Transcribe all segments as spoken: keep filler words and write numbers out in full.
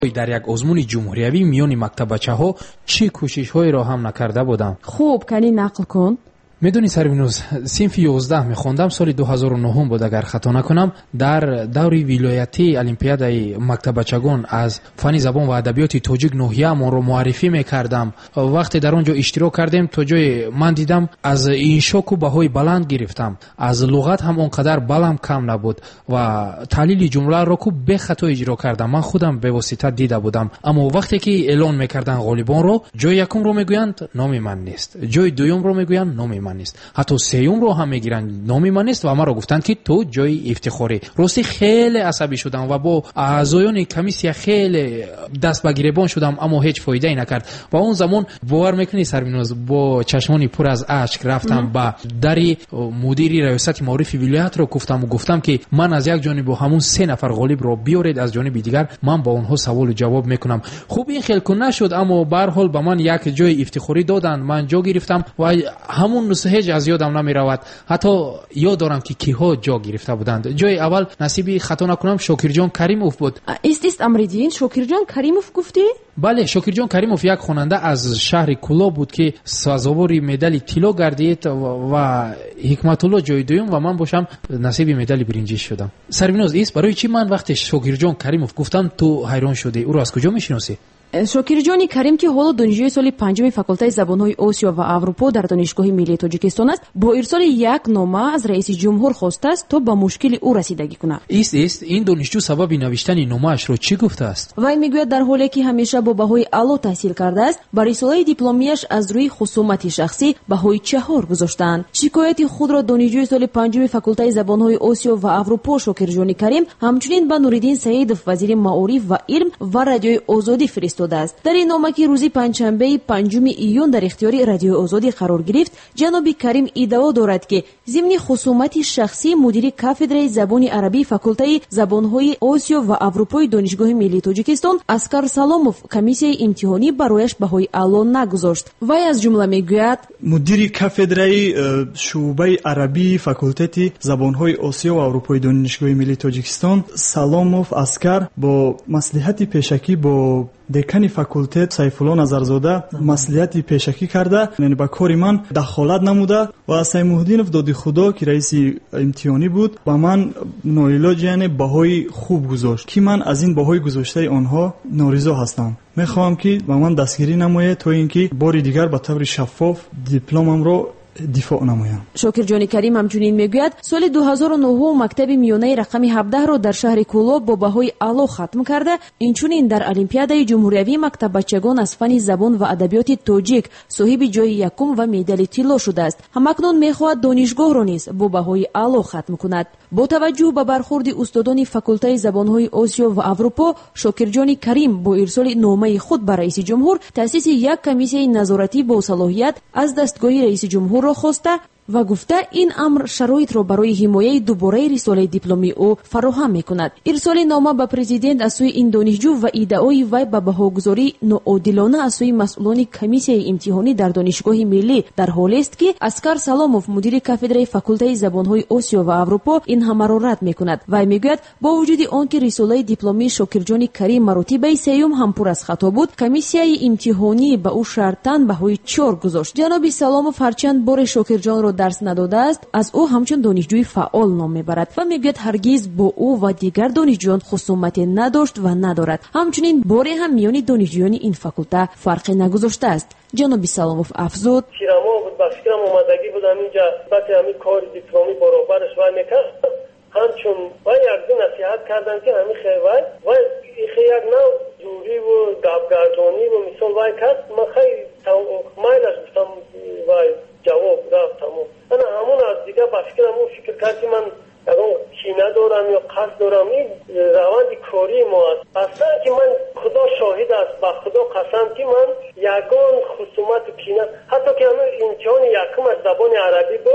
در یک آزمون جمهوریوی میان مکتبچه‌ها چه کوشش‌هایی را هم نکرده بودم. خوب کنی نقل کن. میدونی سروینوز، صنف یازده میخوندم، سال دو هزار و نه بود اگر خطا نکنم. در دوری ولایتی المپیادای مکتبچگان از فن زبان و ادبیات تاجیک ناحیه ما رو معرفی میکردم. وقتی در اونجا اشتراک کردیم تا جای من دیدم از انشا کو بهای بلند گرفتم، از لغت هم اونقدر بلم کم نبود و تحلیل جمله را کو به خطا اجرا کردم. من خودم به واسطه دیده بودم، اما وقتی که اعلان میکردن غالبان رو، جای یکم رو میگویند نام من نیست، جای دوم رو میگویند نام من نیست، حتی سیوم رو هم میگیرن نام من نیست و ما رو گفتن که تو جای افتخاری. راستی خیلی عصبی شدم و با اعضایان کمیسیه خیلی دست به گریبان شدم، اما هیچ فایده ای نکرد. و اون زمان باور میکنی سرمینوز، با چشمانی پر از اشک رفتم به دری مدیری ریاست معارف ولایت رو گفتم و گفتم که من از یک جانب با همون سه نفر غالب رو بیارید، از جانب دیگر من با اونها سوال و جواب میکنم. خوب این خیلی کن نشد، اما به هر حال به من یک جای افتخاری دادن، من جا گرفتم و همون نسخه از یادم نمی رود. حتی یاد دارم که کیها جا گرفته بودند. جای اول نصیبی خطا نکنم شاکرجان کریموف بود. است است امریدین شاکرجان کریموف گفتی؟ بله، شاکرجان کریموف یک خواننده از شهر کولا بود که سازوار مدال طلا گردید و حکمت الله جای دوم و من باشم نصیب مدال برنجی شدم. سربیناز است برای چی من وقتی شاکرجان کریموف گفتم تو حیران شدی؟ او را از کجا میشناسی؟ شاکرجانی کریم که حالا دانشجوی سال پنجم فاکولته زبان‌های آسیا و اروپا در دانشگاه ملی تاجیکستان است، با ارسال یک نامه از رئیس جمهور خواسته است تا به مشکل او رسیدگی کند. است است این دانشجو سبب نوشتن نامه‌اش را چی گفته است؟ وی میگوید در حالی که همیشه با بهای اعلی تحصیل کرده است، بر رساله دیپلمیش از روی خصومت شخصی بهای چهار گذاشتند. شکایت خود را دانشجوی سال پنجم فاکولته زبان‌های آسیا و اروپا شاکرجانی کریم همچنین به نوریدین سعیدов وزیر معارف و علم و رادیوی آزادی فرستاد است. در این نامه که روزی پنجشنبه پنجم ایون در اختیار رادیو آزادی قرار گرفت، جناب کریم ادعا دارد که ضمن خصومت شخصی مدیر کافدرای زبان عربی فاکولته زبان‌های آسیا و اروپای دانشگاه ملی تاجیکستان اسکر سالاموف کمیسیای امتحانی برایش بهای اعلی نگذاشت. وی از جمله میگوید مدیر کافدرای شعبه عربی فاکولته زبان‌های آسیا و اروپای دانشگاه ملی تاجیکستان سالاموف اسکر با مصلحت پیشکی با دکان فاکولته سیفالله نظرزاده مصلحتی پیشکی کرده، یعنی با کار من دخالت نموده و سیمودینов دادی خدا که رئیس امتحانی بود با من ناعلاج یعنی بهای خوب گذاشت که من از این بهای گذاشته آنها نارضا هستم. میخوام که با من دستگیری نماید تا اینکه بار دیگر به طور شفاف دیپلمم رو دفاع نمایم. شاکرجانی کریم همچنین میگوید سال دو هزار و نه مکتب میانه رقم هفده را در شهر کولا با بهای اعلی ختم کرده. اینچنین در المپیادای جمهوریوی مکتب بچگان از فن زبان و ادبیات تاجیک صاحب جای یکم و مدال طلا شده است. همکنون میخواهد دانشگاه را نیز با بهای اعلی ختم کند. با توجه به برخورد استادان فاکولته زبان‌های آسیا و اروپا، شاکرجانی کریم با ارسال نامه خود به رئیس جمهور تأسیس یک کمیسیه نظارتی با صلاحیت از دستگاه رئیس جمهور را خواسته و گفته این امر شرایط را برای حمایت دوباره رساله دیپلمی او فراهم میکند. ارسال نامه به پرزیدنت از سوی این دانشجو و ادعای وی به بهاگذاری ناعادلانه از سوی مسئولان کمیسیه امتحانی در دانشگاه ملی در حالی است که اسکر سالاموف مدیر کافدرای فاکولته زبان‌های آسیا و اروپا این همه را رد میکند. وی میگوید با وجود آنکه رساله دیپلمی شاکرجانی کریم مرتبه سیوم هم پر از خطا بود، کمیسیه امتحانی به او شرطاً بهای چهار گذاشت. جناب سالاموف هرچند بار شاکرجان را درس نداده است، از او همچون دانشجوی فعال نام میبرد و میگوید هرگز با او و دیگر دانشجویان خصومت نداشت و ندارد. همچنین باری هم میان دانشجویان این فاکولته فرقی نگذاشته است. جناب سالاموف افزود پیرما بود، با فکرم اومدگی بودم اینجا بعد همین کار دیپلمی برابرش وای میکرد. همچون وای یک دو نصیحت کردن که همین خیلی وای یک نوع جوری و گابگردانی و مثال وای کرد. من خیلی مایلش بودم وای جواب رفت تمام. من همون از دیگه با فکرم اون فکر کرد که من اون کینه دارم یا قصد دارم. این روند کاری ما است. اصلا که من خدا شاهد است، با خدا قسم که من یگان خصومت و کینه، حتی که همون امتحان یکم از زبان عربی بود و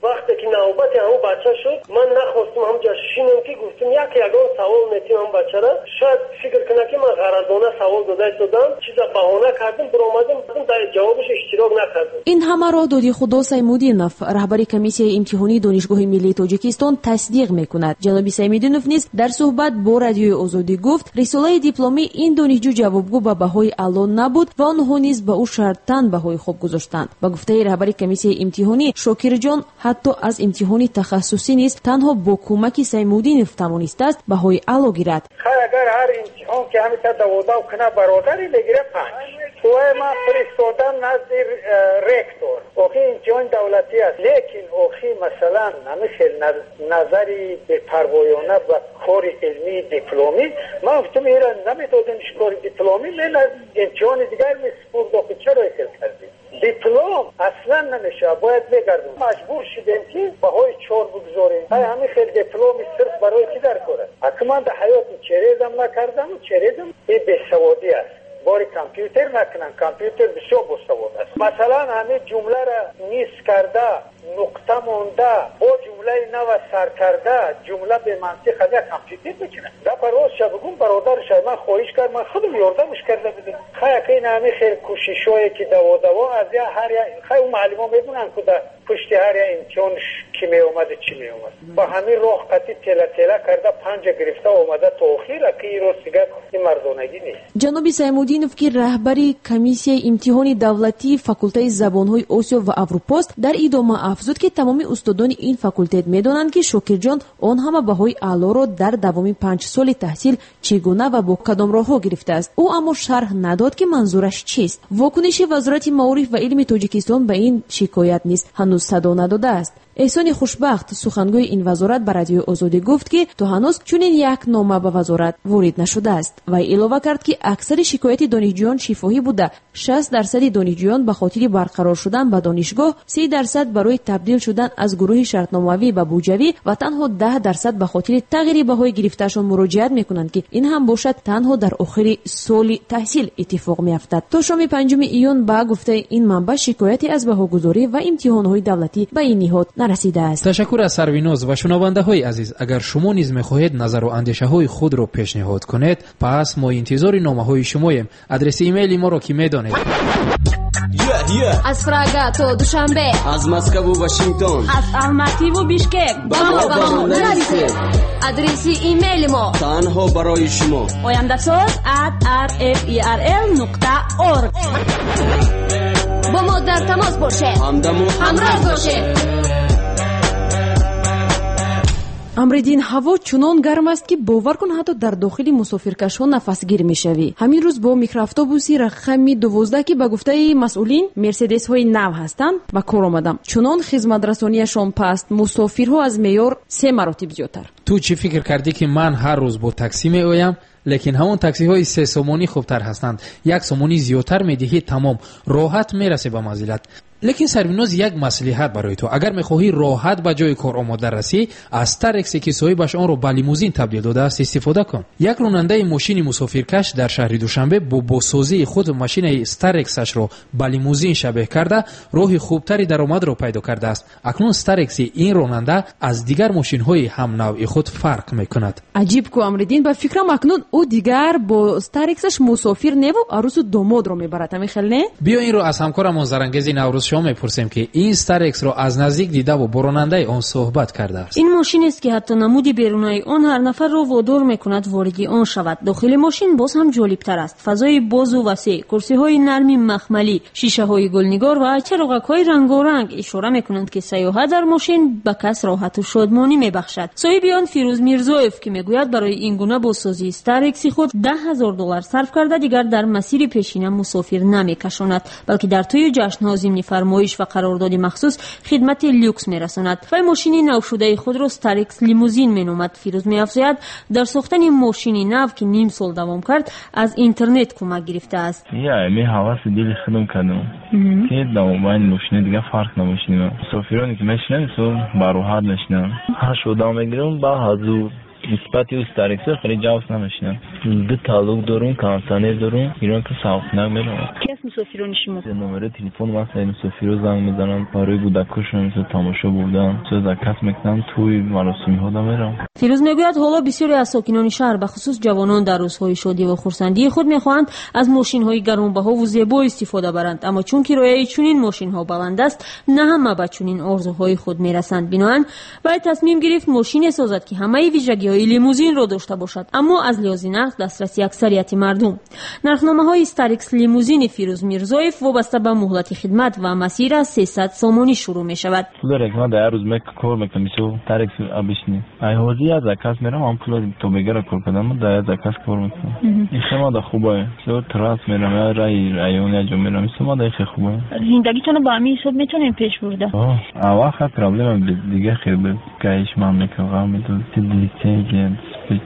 وقتی که نوبت همون بچه شد من نخواستم همونجا شینم که گفتم یک یگان سوال نتیم هم بچه را شاید فکر کنه که من غرضانه سوال داده دادم چیزا بهانه کردم برآمدم در جوابش اشتراک نکردم. این همه را دادی خدا سیمودینوف رهبری کمیسیه امتحانی دانشگاه ملی تاجیکستان تصدیق میکند. جناب سیمودینوف نیز در صحبت با رادیوی آزادی گفت رساله دیپلمی این دانشجو جوابگو به بهای اعلی نبود و آنها نیز به او شرطاً بهای خوب گذاشتند. با گفته رهبری کمیسیه امتحانی شاکر جان حتی از امتحانی تخصصی نیز تنها با کمک سیمودینوف توانسته است بهای اعلی گیرد. اگر هر امتحان که همین تا دوازده کنه برادری بگیره پنج و ما فرستادم نزد رکتور اوخی امتحان دولتی است لیکن اوخی مثلا همیشه نظری به پروایانه و کار علمی دیپلمی ما گفتم ایران نمیدادنش کار دیپلمی من از امتحان دیگر میسپرد و چرا اکل کردیم دیپلم اصلا نمیشه باید بگردیم مجبور شدیم که بهای چهار بگذاریم های همین خیلی دیپلمی صرف برای کی در کاره اگه من در حیات چریزم نکردم و چریزم این بیسوادی است باری کامپیوتر نکنن کامپیوتر بسیار بسواد است مثلا همین جمله را نیست کرده نقطه مونده با جمله نو سر کرده جمله به منطق همه کامپیوتر بکنه در پرواز شبگون برادر شد من خواهش کرد من خودم یاردمش کرده بودم خیلی که این همه خیلی کوشش هایی که دوا دوا از یا هر یا خیلی اون معلم ها میدونن که در پشت هر یا امتحانش کی می اومده چی می اومد با همین راه قطعی تله تله کرده پنج گرفته اومده تا اخیر که این روز دیگر این مردانگی نیست. جناب سیمودینوف که رهبری کمیسیه امتحان دولتی فاکولته زبانهای آسیا و اروپاست در ادامه افزود که تمام استادان این فاکولته میدانند که شاکر جان آن همه بهای اعلی را در دوام پنج سال تحصیل چگونه و با کدام راهها گرفته است. او اما شرح نداد که منظورش چیست. واکنش وزارت معارف و علم تاجیکستان به این شکایت نیز هنوز صدا نداده است. احسان خوشبخت سخنگوی این وزارت به رادیو آزادی گفت که تا هنوز چنین یک نامه به وزارت وارد نشده است و اضافه کرد که اکثر شکایت دانشجویان شفاهی بوده. شصت درصد دانشجویان به خاطر برقرار شدن به دانشگاه، سی درصد برای تبدیل شدن از گروه شرطنامه‌ای به بودجوی و تنها ده درصد به خاطر تغییر بهای گرفتهشان مراجعت میکنند که این هم باشد تنها در آخر سال تحصیل اتفاق میافتد. تا شام پنجم ایون با گفته این منبع شکایتی از بهاگذاری و امتحانات دولتی به این نهاد نرسیده است. تشکر از سرویناز و شنونده های عزیز. اگر شما نیز میخواهید نظر و اندیشه های خود را پیشنهاد کنید پس ما انتظار نامه های شماییم. آدرس ایمیل ما را که میدانید. Yeah, yeah. از پراگا تا دوشنبه، از مسکو و واشنگتن، از الماتی و بیشکک با ما با ما نرسید. آدرس ایمیل ما تنها برای شما oyamdasoz at r f e r l nokta org. با ما در تماس باشه، همدم و همراه باشه. امریدین هوا چنان گرم است که باور کن حتی در داخل مسافرکش‌ها نفسگیر میشوی. همین روز با میکرواتوبوسی رقم دوازده که به گفته مسئولین مرسدس های نو هستند به کار آمدم. چنان خدمت رسانیشان پست، مسافرها از معیار سه مراتب زیادتر. تو چی فکر کردی که من هر روز با تاکسی می آیم؟ لیکن همون تاکسی های سه سومونی خوبتر هستند. یک سومونی زیادتر میدهی تمام راحت میرسی به منزلت. لیکن سرویناز یک مصلحت برای تو. اگر میخواهی راحت به جای کار آماده رسی از ترکسی که صاحبش آن رو به لیموزین تبدیل داده است استفاده کن. یک راننده ماشین مسافرکش در شهر دوشنبه با بازسازی خود ماشین استرکسش رو به لیموزین شبیه کرده راه خوبتری درآمد را پیدا کرده است. اکنون استرکس این راننده از دیگر ماشین های هم نوع خود فرق میکند. عجیب کو امریدین به فکرم اکنون او دیگر با استرکسش مسافر نه و عروس و داماد رو میبرد. میخل نه؟ بیا این رو از همکارمون زرنگزی نوروز شما میپرسیم که این استرکس رو از نزدیک دیده و با راننده آن صحبت کرده است. این ماشین است که حتی نمودی بیرونی آن هر نفر را وادار میکند وارد آن شود. داخل ماشین باز هم جالبتر است. فضای باز و وسیع، کرسی های نرمی مخملی، شیشه های گلنگار و چراغک های رنگارنگ اشاره میکنند که سیاحت در ماشین به کس راحت و شادمانی میبخشد. صاحب آن فیروز میرزایف که میگوید برای این گونه بازسازی استرکس خود ده هزار دلار صرف کرده دیگر در مسیر پیشینه مسافر نمیکشاند بلکه در طی جشن‌ها ضمن فرمایش و قرارداد مخصوص خدمت لوکس میرساند. و ماشین نو شده خود را استرکس لیموزین مینامد. فیروز میافزاید در ساختن ماشین نو که نیم سال دوام کرد از اینترنت کمک گرفته است. یعنی حواس دل خودم کردم که دوام این ماشین دیگه فرق نمی‌کنه. مسافرانی که میشنن سو باروحات نشنن. هر شو دوام میگیرم با حضور نسبتی استرکس خیلی جواب نمیشنن. دو تعلق دارم کانسانه دارم ایران که ساخت نمیرم. کس مسافران شما؟ نمره تلفن مثلا مسافر زنگ میزنن برای کودکاشون مثل تماشا بودن چه زکات میکنن توی مراسم ها میرم. فیروز میگوید حالا بسیاری از ساکنان شهر به خصوص جوانان در روزهای شادی و خرسندی خود میخواهند از ماشین‌های گرانبها و زیبا استفاده برند، اما چون کرایه چنین ماشین‌ها بلند است نه همه به چنین آرزوهای خود میرسند. بنابراین باید تصمیم گرفت ماشین سازد که همه ویژگی‌های لیموزین را داشته باشد اما از لحاظ نرخ دسترسی اکثریت مردم. نرخنامه‌های استاریکس لیموزین فیروز میرزایف وابسته به مهلت خدمت و مسیر از سیصد سومانی شروع می‌شود. پول رکنا در روز میک کار میکنم میشو تاریخ ابیشنی ای هوزی از زکات میرم ام پول تو بگیره کار کنم در زکات کار میکنم این شما دا خوبه تو تراس میرم رای رایون جو میرم شما دا خیلی خوبه زندگیتون با همین حساب میتونین پیش برده. آه وقت پرابلم دیگه خیلی به کاش ما میکنم میتونم دیلیتنگ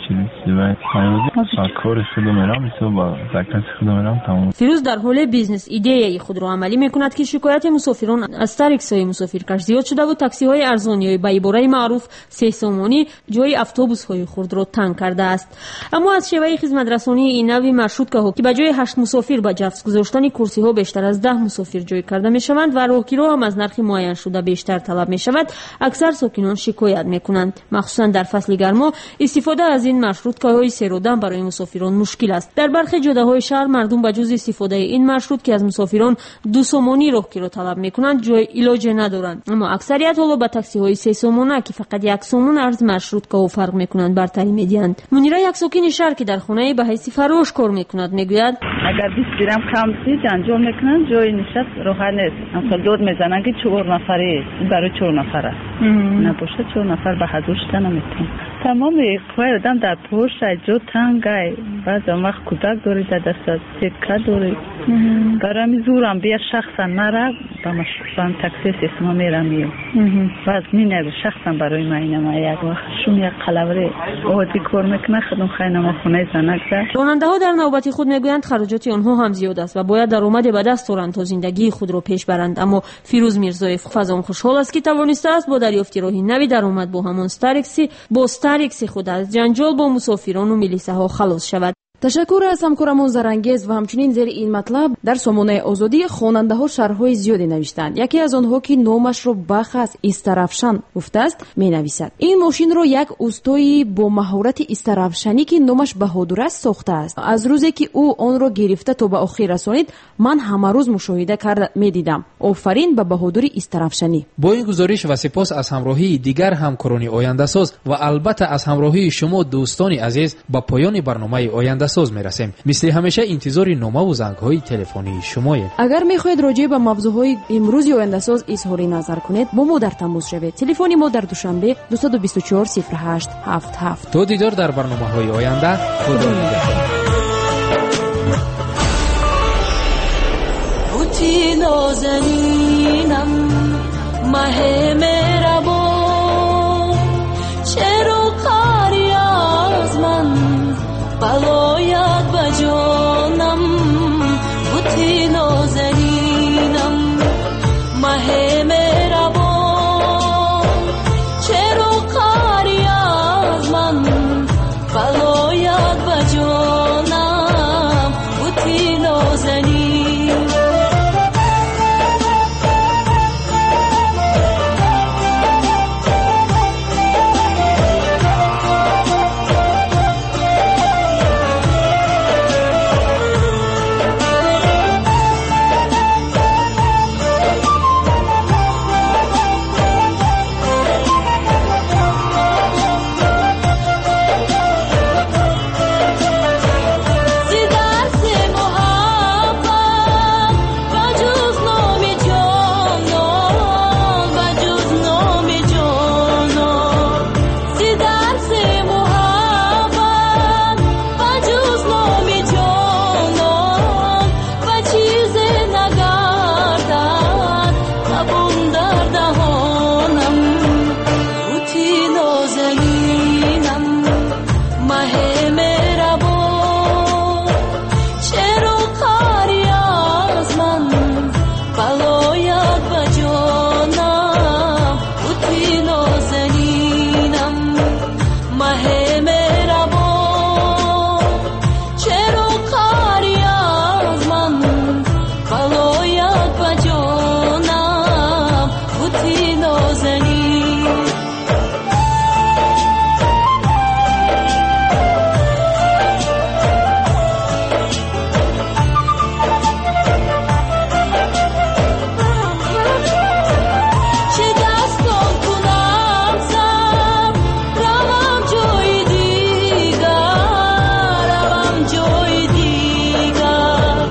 فیروز در حول بیزنس ایده خود را عملی میکند که شکایت مسافران از تاریکس‌های مسافرکش زیاد شده و تاکسی‌های ارزانی به عبارت معروف سه سومانی جای اتوبوس‌های خرد را تنگ کرده است. اما از شیوه خدمت رسانی این نوع مارشروتکاها که به جای هشت مسافر با جفت گذاشتن کرسی‌ها بیشتر از ده مسافر جای کرده میشوند و راهگیرها هم از نرخ معین شده بیشتر طلب میشود، اکثر ساکنان شکایت میکنند. مخصوصا در فصل گرما استفاده از این مارشروتکاهای سیرودن برای مسافران مشکل است. در برخی جاده‌های شهر مردم به جز استفاده این مارشروت که از مسافران دو سومانی راهگیر را طلب میکنند جای علاج ندارند، اما اکثریت حالا با تاکسی‌های سه سومانه که فقط یک سومون ارز مارشروتکا فرق میکنند برتری میدهند. منیره یک ساکن شهر که در خانه به حیث فراش کار میکند میگوید اگر بیست درم کم سی جنجال میکنن جای نشست راحت نیست. مثلا داد میزنن که چهار نفره برای چهار نفره نباشه چهار نفر به حضور شدن نمیتونن. تمام کوه دم در پشت جو تنگای بعض وقت کودک داری در دست سکه داری برای زورم بیا شخصا نره با مشروطان تاکسی سیستما میرم بعض مینه شخصا برای ما اینم یک وقت شون یک قلوری آوازی کار میکنه خدم خیلی خونه زنک ده. راننده ها در نوبت خود میگویند خراجات آنها هم زیاد است و باید درآمد به دست آورند تا زندگی خود را پیش برند، اما فیروز میرزایف فضا خوشحال است که توانسته است با دریافت راهی نوی درآمد با همان استاریکسی با استاریکسی خود از جنجال با مسافران و ملیسه ها خلاص شود. تشکر از همکارمون زرانگیز و همچنین زیر این مطلب در سامانه آزادی خواننده‌ها شرح‌های زیادی نوشتند. یکی از آنها که نامش رو بخص استرافشان گفته است می‌نویسد این ماشین رو یک اوستایی با مهارت استرافشانی که نامش بهادر است ساخته است. از روزی که او آن رو گرفته تا به آخر رسانید من همه روز مشاهده کرده می‌دیدم. آفرین به بهادر استرافشانی. با این گزارش و سپاس از همراهی دیگر همکاران آینده ساز و البته از همراهی شما دوستان عزیز با پایان برنامه آینده ساز میرسیم. مثل همیشه انتظار نامه و زنگ‌های تلفنی شمایید. اگر میخواهید راجع به موضوعهای امروزی آینده ساز اظهار نظر کنید با ما در تماس شوید. تلفن ما در دوشنبه دو دو چهار صفر هشت هفت هفت. تا دیدار در برنامه‌های آینده. خدا نگهدار. بوتی نازنینم مهم